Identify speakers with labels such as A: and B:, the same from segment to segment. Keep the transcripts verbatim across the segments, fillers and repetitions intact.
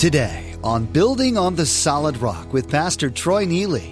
A: Today on Building on the Solid Rock with Pastor Troy Neely.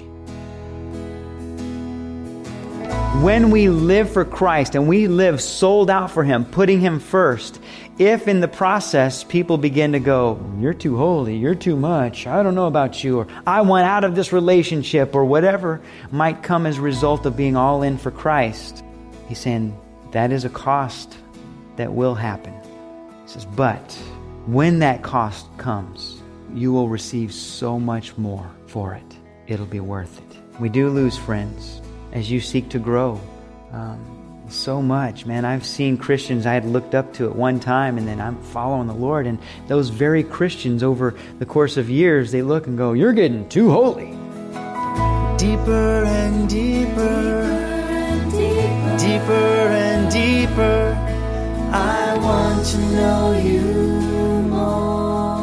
B: When we live for Christ and we live sold out for Him, putting Him first, if in the process people begin to go, you're too holy, you're too much, I don't know about you, or I want out of this relationship, or whatever might come as a result of being all in for Christ, He's saying that is a cost that will happen. He says, but when that cost comes, you will receive so much more for it. It'll be worth it. We do lose friends as you seek to grow. Um, so much, man. I've seen Christians I had looked up to at one time, and then I'm following the Lord, and those very Christians over the course of years, they look and go, you're getting too holy.
C: Deeper and deeper, deeper and deeper, I want to know you more.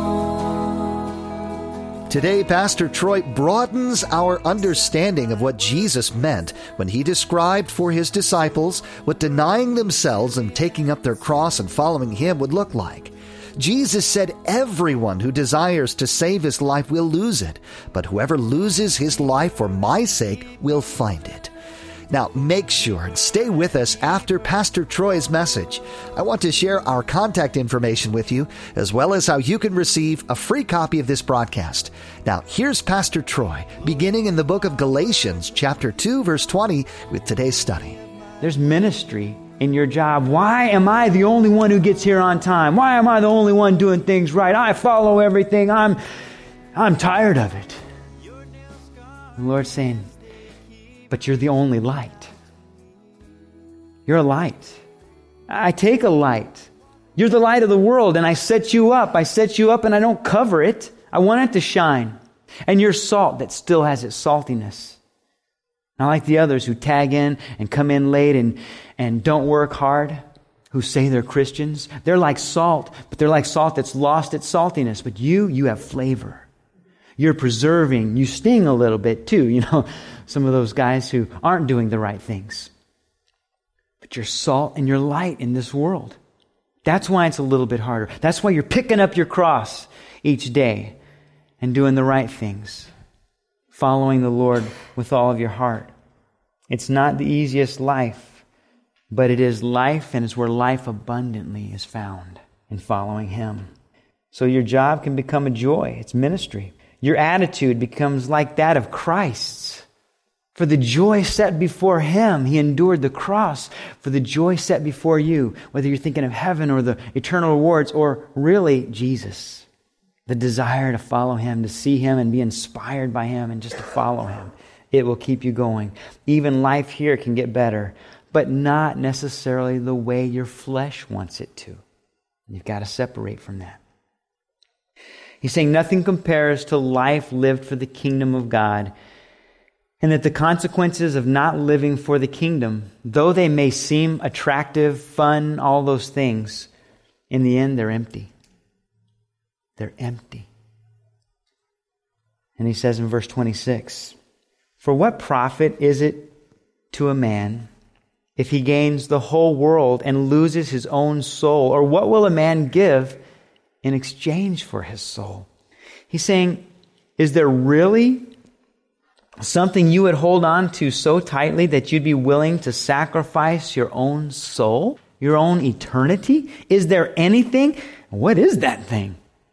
A: Today, Pastor Troy broadens our understanding of what Jesus meant when He described for His disciples what denying themselves and taking up their cross and following Him would look like. Jesus said everyone who desires to save his life will lose it, but whoever loses his life for my sake will find it. Now, make sure and stay with us after Pastor Troy's message. I want to share our contact information with you, as well as how you can receive a free copy of this broadcast. Now, here's Pastor Troy, beginning in the book of Galatians, chapter two, verse twenty, with today's study.
B: There's ministry in your job. Why am I the only one who gets here on time? Why am I the only one doing things right? I follow everything. I'm, I'm tired of it. The Lord's saying, but you're the only light. You're a light. I take a light. You're the light of the world, and I set you up. I set you up, and I don't cover it. I want it to shine. And you're salt that still has its saltiness. Not like the others who tag in and come in late and, and don't work hard, who say they're Christians. They're like salt, but they're like salt that's lost its saltiness. But you, you have flavor. You're preserving. You sting a little bit too, you know. Some of those guys who aren't doing the right things. But you're salt and you're light in this world. That's why it's a little bit harder. That's why you're picking up your cross each day and doing the right things. Following the Lord with all of your heart. It's not the easiest life, but it is life, and it's where life abundantly is found in following Him. So your job can become a joy. It's ministry. Your attitude becomes like that of Christ's. For the joy set before Him, He endured the cross. For the joy set before you, whether you're thinking of heaven or the eternal rewards, or really Jesus. The desire to follow Him, to see Him and be inspired by Him and just to follow Him. It will keep you going. Even life here can get better, but not necessarily the way your flesh wants it to. You've got to separate from that. He's saying nothing compares to life lived for the kingdom of God, and that the consequences of not living for the kingdom, though they may seem attractive, fun, all those things, in the end they're empty. They're empty. And he says in verse twenty-six, for what profit is it to a man if he gains the whole world and loses his own soul? Or what will a man give in exchange for his soul? He's saying, is there really something you would hold on to so tightly that you'd be willing to sacrifice your own soul, your own eternity? Is there anything? What is that thing?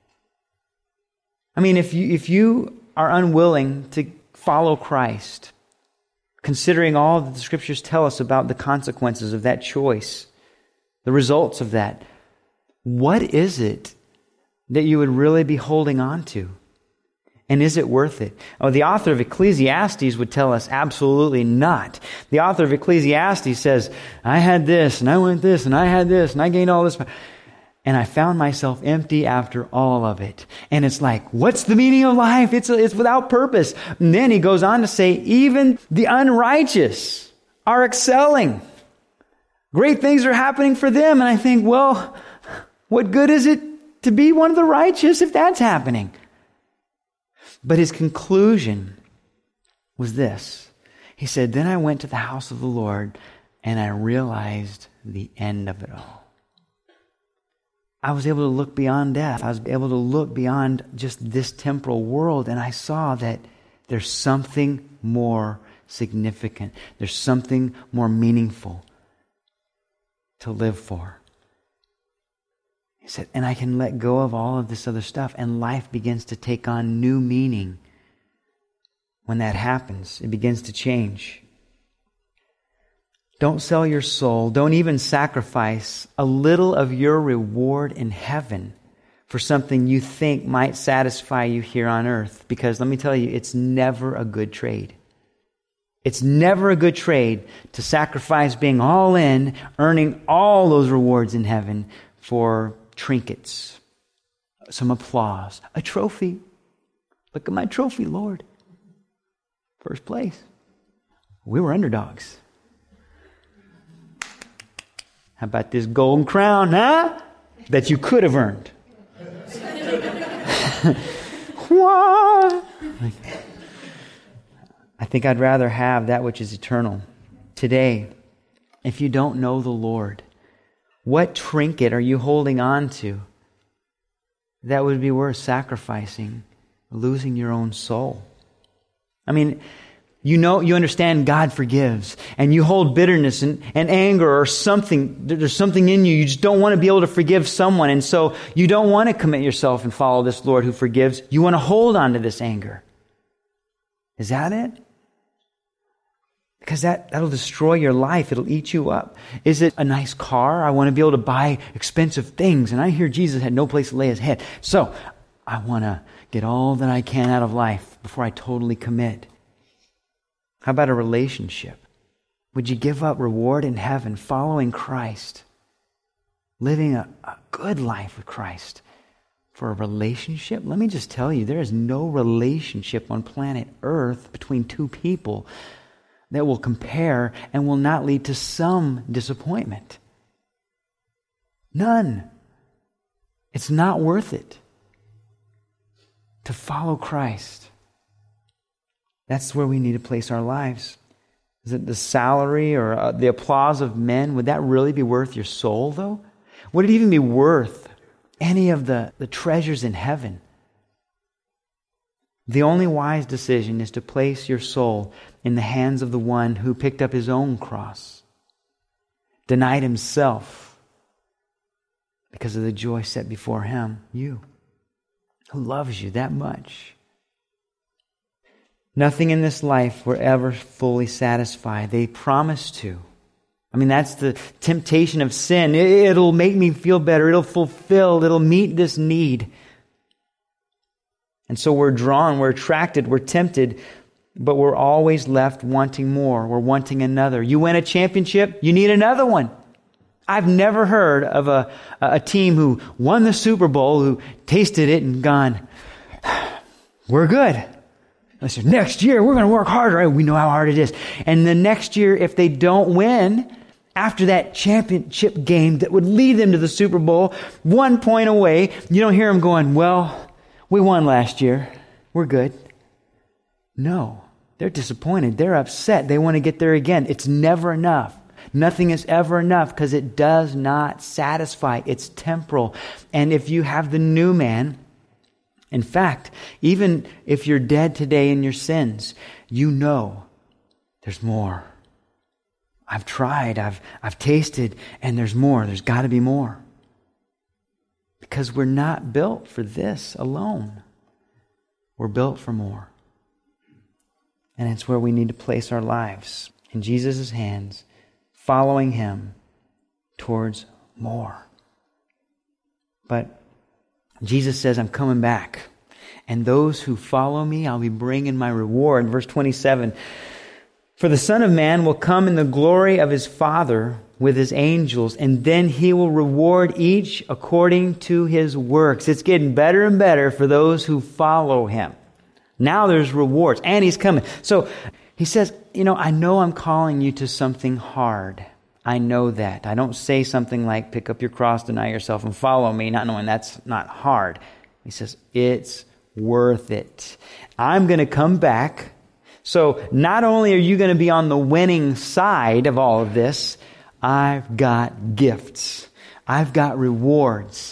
B: I mean, if you if you are unwilling to follow Christ, considering all that the Scriptures tell us about the consequences of that choice, the results of that, what is it that you would really be holding on to? And is it worth it? Oh, the author of Ecclesiastes would tell us absolutely not. The author of Ecclesiastes says, I had this, and I went this, and I had this, and I gained all this, and I found myself empty after all of it. And it's like, what's the meaning of life? It's, it's without purpose. And then he goes on to say, even the unrighteous are excelling. Great things are happening for them. And I think, well, what good is it to be one of the righteous if that's happening? But his conclusion was this. He said, then I went to the house of the Lord and I realized the end of it all. I was able to look beyond death. I was able to look beyond just this temporal world, and I saw that there's something more significant. There's something more meaningful to live for. He said, and I can let go of all of this other stuff, and life begins to take on new meaning. When that happens, it begins to change. Don't sell your soul. Don't even sacrifice a little of your reward in heaven for something you think might satisfy you here on earth. Because let me tell you, it's never a good trade. It's never a good trade to sacrifice being all in, earning all those rewards in heaven for trinkets, some applause, a trophy. Look at my trophy, Lord. First place. We were underdogs. How about this golden crown, huh? That you could have earned. What? I think I'd rather have that which is eternal. Today, if you don't know the Lord, what trinket are you holding on to that would be worth sacrificing, losing your own soul? I mean, you know, you understand God forgives, and you hold bitterness and, and anger or something. There's something in you. You just don't want to be able to forgive someone, and so you don't want to commit yourself and follow this Lord who forgives. You want to hold on to this anger. Is that it? Because that, that'll destroy your life. It'll eat you up. Is it a nice car? I want to be able to buy expensive things, and I hear Jesus had no place to lay his head. So I want to get all that I can out of life before I totally commit. How about a relationship? Would you give up reward in heaven following Christ, living a, a good life with Christ for a relationship? Let me just tell you, there is no relationship on planet Earth between two people that will compare and will not lead to some disappointment. None. It's not worth it to follow Christ. That's where we need to place our lives. Is it the salary or uh, the applause of men? Would that really be worth your soul, though? Would it even be worth any of the, the treasures in heaven? The only wise decision is to place your soul in the hands of the one who picked up his own cross, denied himself because of the joy set before him, you, who loves you that much. Nothing in this life will ever fully satisfy. They promise to. I mean, that's the temptation of sin. It'll make me feel better. It'll fulfill. It'll meet this need. And so we're drawn, we're attracted, we're tempted, but we're always left wanting more. We're wanting another. You win a championship, you need another one. I've never heard of a, a team who won the Super Bowl, who tasted it and gone, we're good. Listen, next year, we're going to work harder. We know how hard it is. And the next year, if they don't win, after that championship game that would lead them to the Super Bowl, one point away, you don't hear them going, well, we won last year. We're good. No, they're disappointed. They're upset. They want to get there again. It's never enough. Nothing is ever enough because it does not satisfy. It's temporal. And if you have the new man, in fact, even if you're dead today in your sins, you know there's more. I've tried, I've I've tasted, and there's more. There's got to be more. Because we're not built for this alone. We're built for more. And it's where we need to place our lives, in Jesus' hands, following him towards more. But Jesus says, I'm coming back. And those who follow me, I'll be bringing my reward. Verse twenty-seven, for the Son of Man will come in the glory of his Father with his angels, and then he will reward each according to his works. It's getting better and better for those who follow him. Now there's rewards, and he's coming. So he says, you know, I know I'm calling you to something hard. I know that. I don't say something like, pick up your cross, deny yourself, and follow me, not knowing that's not hard. He says, it's worth it. I'm going to come back. So not only are you going to be on the winning side of all of this, I've got gifts. I've got rewards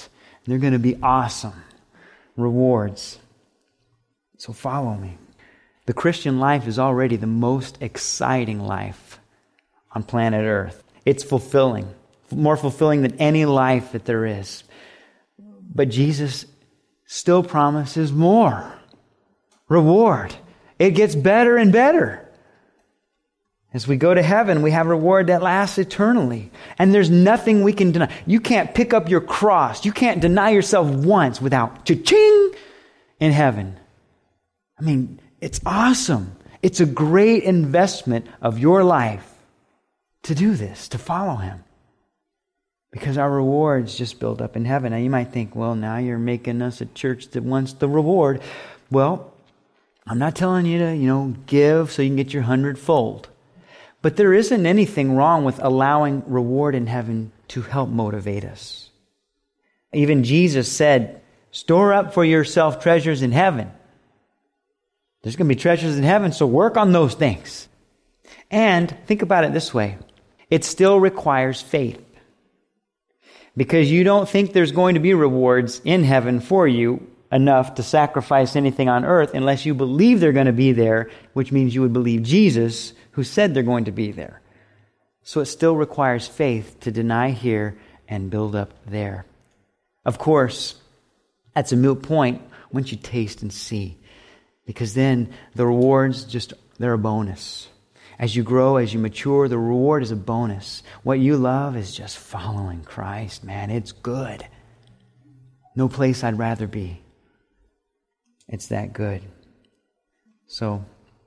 B: They're going to be awesome rewards. So follow me. The Christian life is already the most exciting life on planet Earth. It's fulfilling, more fulfilling than any life that there is. But Jesus still promises more reward. It gets better and better. As we go to heaven, we have reward that lasts eternally. And there's nothing we can deny. You can't pick up your cross. You can't deny yourself once without cha-ching in heaven. I mean, it's awesome. It's a great investment of your life to do this, to follow Him. Because our rewards just build up in heaven. Now you might think, well, now you're making us a church that wants the reward. Well, I'm not telling you to, you know, give so you can get your hundredfold. But there isn't anything wrong with allowing reward in heaven to help motivate us. Even Jesus said, store up for yourself treasures in heaven. There's going to be treasures in heaven, so work on those things. And think about it this way. It still requires faith. Because you don't think there's going to be rewards in heaven for you enough to sacrifice anything on earth unless you believe they're going to be there, which means you would believe Jesus, who said they're going to be there. So it still requires faith to deny here and build up there. Of course, that's a moot point once you taste and see. Because then the rewards just, they're a bonus. As you grow, as you mature, the reward is a bonus. What you love is just following Christ, man. It's good. No place I'd rather be. It's that good. So,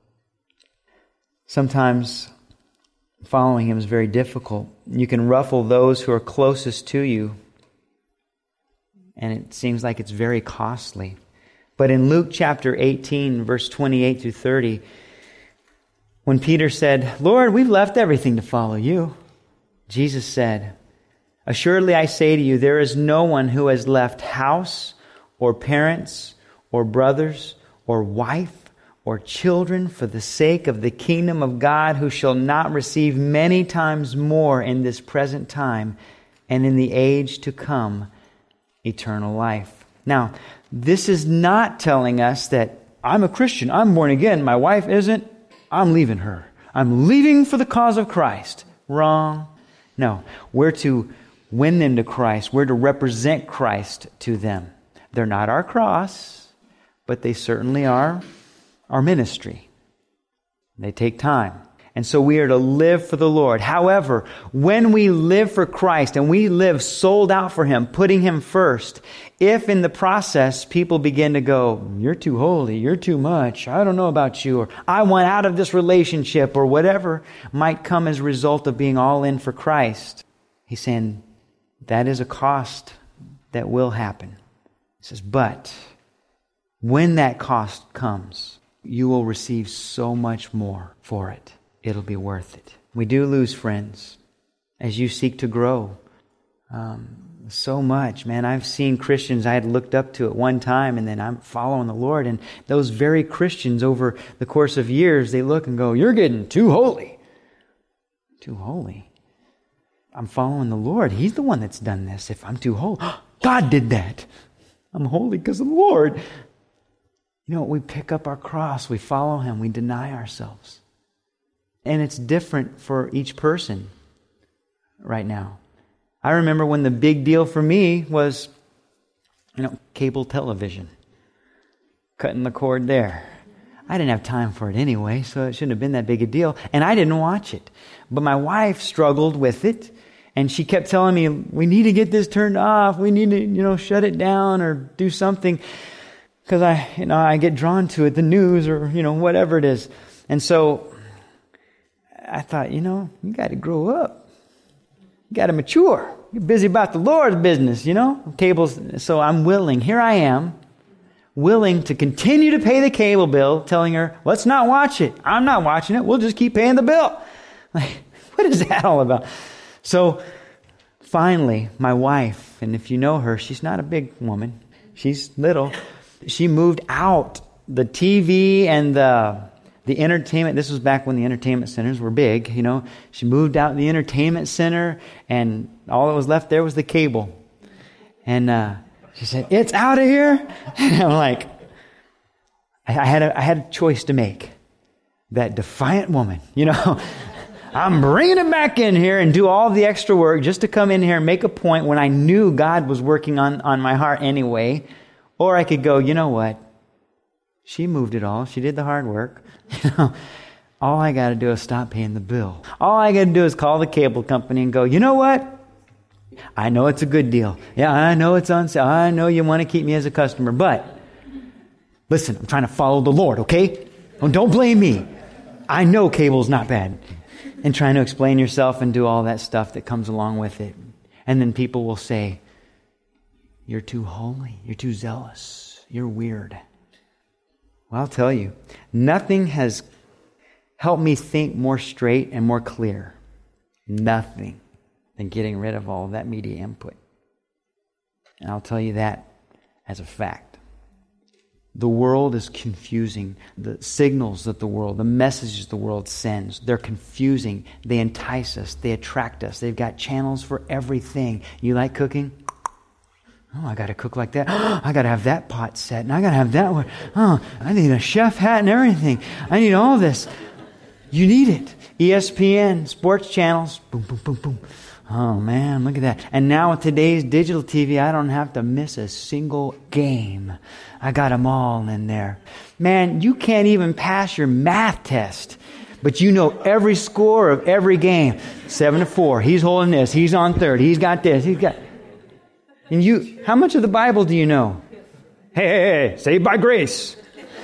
B: sometimes following Him is very difficult. You can ruffle those who are closest to you, and it seems like it's very costly. But in Luke chapter eighteen, verse twenty-eight through thirty, when Peter said, Lord, we've left everything to follow you, Jesus said, assuredly I say to you, there is no one who has left house or parents or brothers or wife or children for the sake of the kingdom of God who shall not receive many times more in this present time and in the age to come eternal life. Now, this is not telling us that I'm a Christian, I'm born again, my wife isn't, I'm leaving her. I'm leaving for the cause of Christ. Wrong. No, we're to win them to Christ. We're to represent Christ to them. They're not our cross, but they certainly are our ministry. They take time. And so we are to live for the Lord. However, when we live for Christ and we live sold out for Him, putting Him first, if in the process people begin to go, you're too holy, you're too much, I don't know about you, or I want out of this relationship, or whatever might come as a result of being all in for Christ, He's saying that is a cost that will happen. He says, but when that cost comes, you will receive so much more for it. It'll be worth it. We do lose friends as you seek to grow. Um, so much, man. I've seen Christians I had looked up to at one time, and then I'm following the Lord. And those very Christians over the course of years, they look and go, you're getting too holy. Too holy? I'm following the Lord. He's the one that's done this. If I'm too holy, God did that. I'm holy because of the Lord. You know, we pick up our cross, we follow Him, we deny ourselves. And it's different for each person right now. I remember when the big deal for me was, you know, cable television. Cutting the cord there. I didn't have time for it anyway, so it shouldn't have been that big a deal. And I didn't watch it. But my wife struggled with it. And she kept telling me, we need to get this turned off. We need to, you know, shut it down or do something. Because I, you know, I get drawn to it, the news or, you know, whatever it is. And so I thought, you know, you got to grow up. You got to mature. You're busy about the Lord's business, you know. Cables. So I'm willing. Here I am, willing to continue to pay the cable bill, telling her, let's not watch it. I'm not watching it. We'll just keep paying the bill. Like, what is that all about? So finally, my wife, and if you know her, she's not a big woman. She's little. She moved out the T V and the the entertainment. This was back when the entertainment centers were big, you know. She moved out the entertainment center, and all that was left there was the cable. And uh, She said, it's out of here. And I'm like, I had a, I had a choice to make. That defiant woman, you know, I'm bringing it back in here and do all the extra work just to come in here and make a point when I knew God was working on, on my heart anyway. Or I could go, you know what? She moved it all. She did the hard work. You know, all I got to do is stop paying the bill. All I got to do is call the cable company and go, you know what? I know it's a good deal. Yeah, I know it's on sale. I know you want to keep me as a customer, but listen, I'm trying to follow the Lord, okay? Oh, don't blame me. I know cable's not bad. And trying to explain yourself and do all that stuff that comes along with it. And then people will say, you're too holy. You're too zealous. You're weird. Well, I'll tell you, nothing has helped me think more straight and more clear. Nothing. Than getting rid of all of that media input. And I'll tell you that as a fact. The world is confusing. The signals that the world, the messages the world sends, they're confusing. They entice us. They attract us. They've got channels for everything. You like cooking? Oh, I got to cook like that. Oh, I got to have that pot set. And I got to have that one. Oh, I need a chef hat and everything. I need all this. You need it. E S P N, sports channels. Boom, boom, boom, boom. Oh man, look at that. And now with today's digital T V, I don't have to miss a single game. I got them all in there. Man, you can't even pass your math test, but you know every score of every game. Seven to four. He's holding this. He's on third. He's got this. He's got... And you, how much of the Bible do you know? Hey, hey, hey, saved by grace.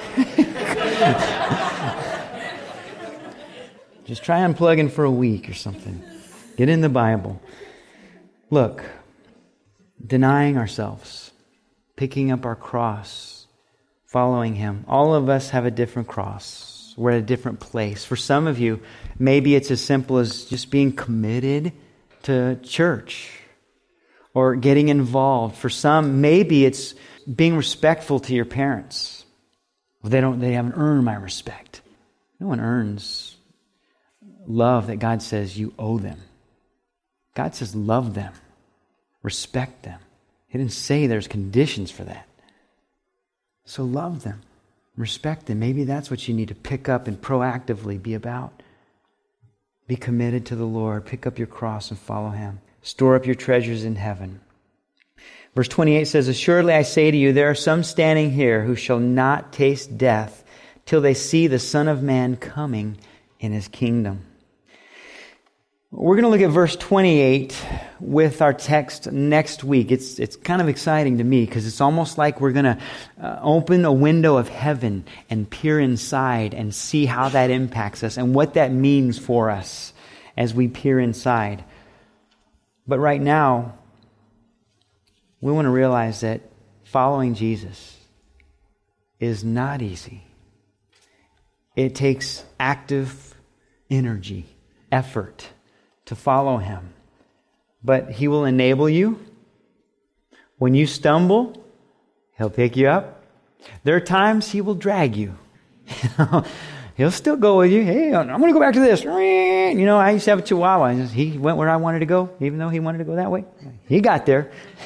B: Just try unplugging for a week or something. Get in the Bible. Look, denying ourselves, picking up our cross, following Him. All of us have a different cross. We're at a different place. For some of you, maybe it's as simple as just being committed to church or getting involved. For some, maybe it's being respectful to your parents. They don't. They haven't earned my respect. No one earns love that God says you owe them. God says love them, respect them. He didn't say there's conditions for that. So love them, respect them. Maybe that's what you need to pick up and proactively be about. Be committed to the Lord. Pick up your cross and follow Him. Store up your treasures in heaven. Verse twenty-eight says, assuredly I say to you, there are some standing here who shall not taste death till they see the Son of Man coming in His kingdom. We're going to look at verse twenty-eight with our text next week. It's it's kind of exciting to me because it's almost like we're going to uh, open a window of heaven and peer inside and see how that impacts us and what that means for us as we peer inside. But right now, we want to realize that following Jesus is not easy. It takes active energy, effort to follow Him. But He will enable you. When you stumble, He'll pick you up. There are times He will drag you. He'll still go with you. Hey, I'm going to go back to this. You know, I used to have a Chihuahua. He went where I wanted to go, even though he wanted to go that way. He got there.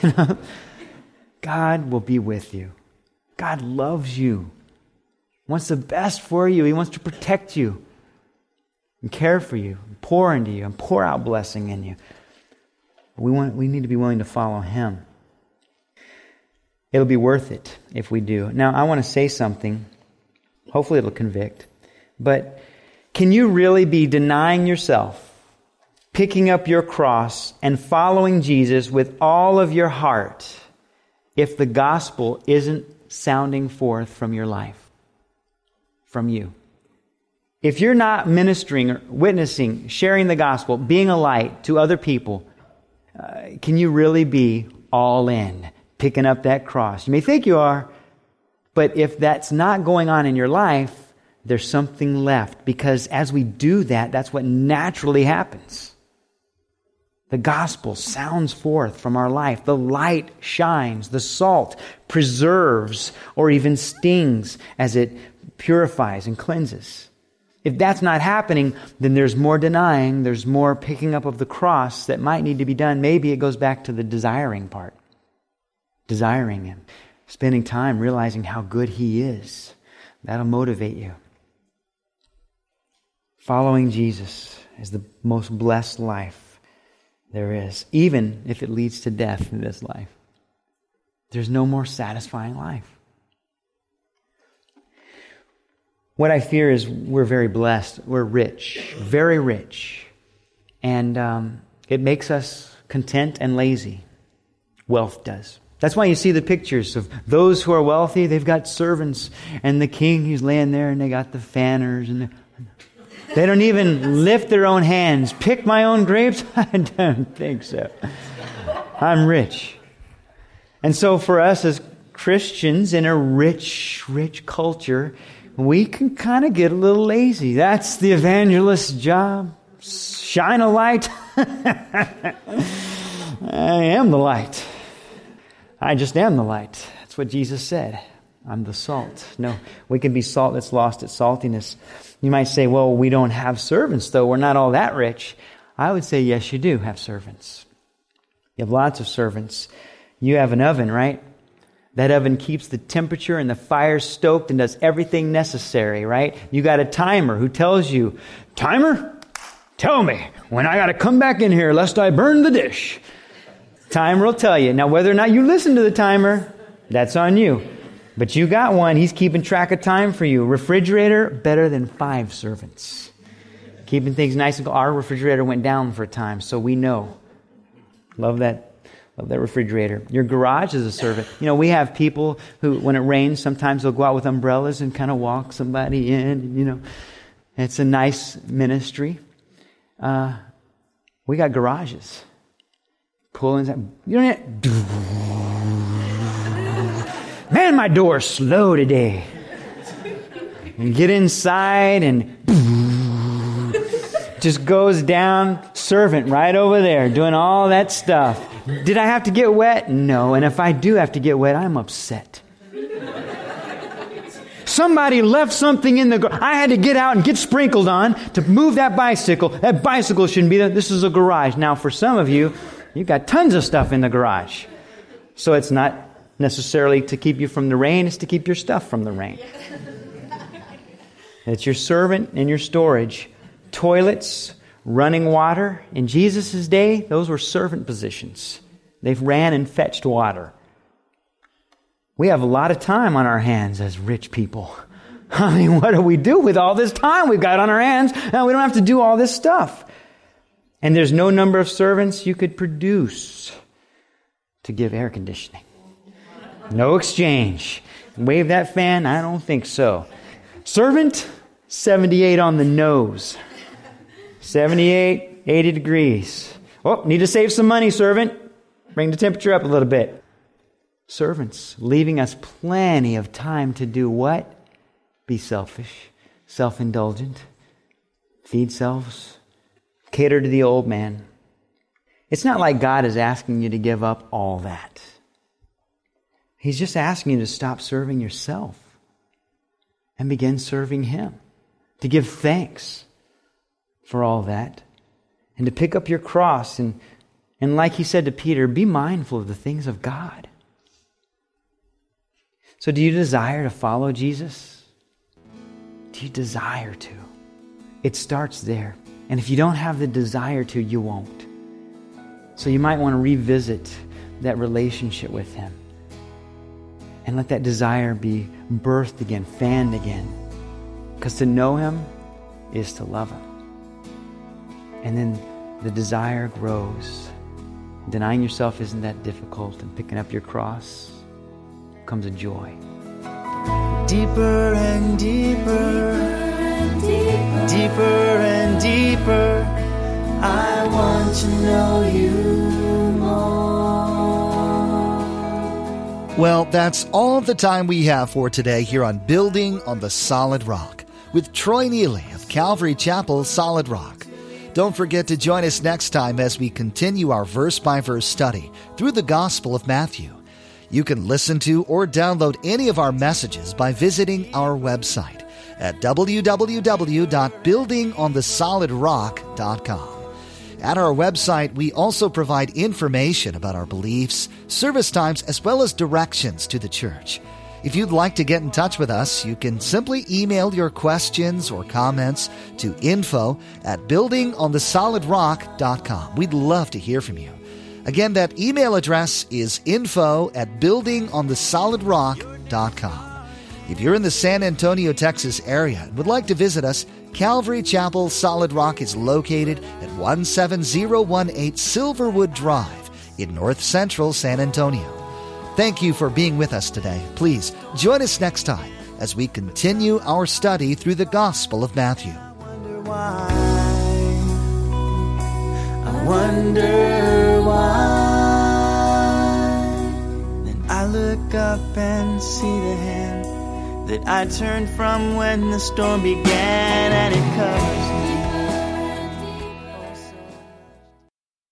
B: God will be with you. God loves you. Wants the best for you. He wants to protect you and care for you, and pour into you, and pour out blessing in you. We want, we need to be willing to follow Him. It'll be worth it if we do. Now, I want to say something. Hopefully it'll convict. But can you really be denying yourself, picking up your cross, and following Jesus with all of your heart if the gospel isn't sounding forth from your life, from you? If you're not ministering or witnessing, sharing the gospel, being a light to other people, uh, can you really be all in, picking up that cross? You may think you are, but if that's not going on in your life, there's something left. Because as we do that, that's what naturally happens. The gospel sounds forth from our life. The light shines. The salt preserves or even stings as it purifies and cleanses. If that's not happening, then there's more denying, there's more picking up of the cross that might need to be done. Maybe it goes back to the desiring part. desiring Him, spending time realizing how good He is. That'll motivate you. Following Jesus is the most blessed life there is, even if it leads to death in this life. There's no more satisfying life. What I fear is we're very blessed. We're rich, very rich. And um, it makes us content and lazy. Wealth does. That's why you see the pictures of those who are wealthy. They've got servants. And the king, he's laying there, and they got the fanners. And the, they don't even lift their own hands. Pick my own grapes? I don't think so. I'm rich. And so for us as Christians in a rich, rich culture, we can kind of get a little lazy. That's the evangelist's job. Shine a light. I am the light. I just am the light. That's what Jesus said. I'm the salt. No, we can be salt that's lost its saltiness. You might say, well, we don't have servants, though. We're not all that rich. I would say, yes, you do have servants. You have lots of servants. You have an oven, right? That oven keeps the temperature and the fire stoked and does everything necessary, right? You got a timer who tells you, timer, tell me when I got to come back in here lest I burn the dish. Timer will tell you. Now, whether or not you listen to the timer, that's on you. But you got one. He's keeping track of time for you. Refrigerator, better than five servants. Keeping things nice and cool. Our refrigerator went down for a time, so we know. Love that. Love that refrigerator. Your garage is a servant. You know, we have people who, when it rains, sometimes they'll go out with umbrellas and kind of walk somebody in. You know, it's a nice ministry. Uh, we got garages. Pull inside. You don't need, man, my door's slow today. And get inside and just goes down. Servant right over there doing all that stuff. Did I have to get wet? No. And if I do have to get wet, I'm upset. Somebody left something in the garage. I had to get out and get sprinkled on to move that bicycle. That bicycle shouldn't be there. This is a garage. Now, for some of you, you've got tons of stuff in the garage. So it's not necessarily to keep you from the rain. It's to keep your stuff from the rain. It's your servant and your storage. Toilets, running water. In Jesus' day, those were servant positions. They ran and fetched water. We have a lot of time on our hands as rich people. I mean, what do we do with all this time we've got on our hands? Now, we don't have to do all this stuff. And there's no number of servants you could produce to give air conditioning. No exchange. Wave that fan? I don't think so. Servant, seventy-eight on the nose. seventy-eight, eighty degrees. Oh, need to save some money, servant. Bring the temperature up a little bit. Servants, leaving us plenty of time to do what? Be selfish, self-indulgent, feed selves, cater to the old man. It's not like God is asking you to give up all that. He's just asking you to stop serving yourself and begin serving Him, to give thanks for all that, and to pick up your cross. And, and like He said to Peter, be mindful of the things of God. So do you desire to follow Jesus? Do you desire to? It starts there. And if you don't have the desire to, you won't. So you might want to revisit that relationship with Him. And let that desire be birthed again, fanned again. Because to know Him is to love Him. And then the desire grows. Denying yourself isn't that difficult, and picking up your cross comes a joy.
C: Deeper and deeper, deeper, deeper and deeper, I want to know you more.
A: Well, that's all the time we have for today here on Building on the Solid Rock with Troy Neely of Calvary Chapel, Solid Rock. Don't forget to join us next time as we continue our verse-by-verse study through the Gospel of Matthew. You can listen to or download any of our messages by visiting our website at w w w dot building on the solid rock dot com. At our website, we also provide information about our beliefs, service times, as well as directions to the church. If you'd like to get in touch with us, you can simply email your questions or comments to info at building on the solid rock dot com. We'd love to hear from you. Again, that email address is info at building on the solid rock dot com. If you're in the San Antonio, Texas area and would like to visit us, Calvary Chapel Solid Rock is located at one seven zero one eight Silverwood Drive in North Central San Antonio. Thank you for being with us today. Please join us next time as we continue our study through the Gospel of Matthew.
C: I wonder why. I wonder why. Then I look up and see the hand that I turned from when the storm began, and it covers